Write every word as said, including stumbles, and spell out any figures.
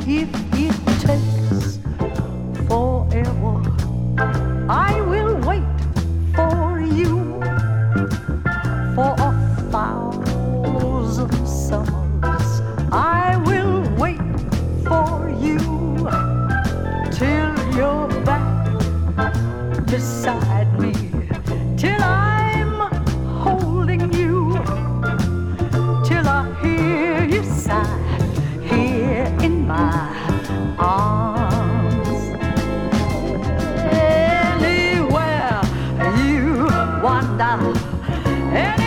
if it takes forever, I will wait for you for a thousand summers. I will wait for you till you're back beside me, till I'm holding you, till I hear you sigh here in my arms. Anywhere you wander, anywhere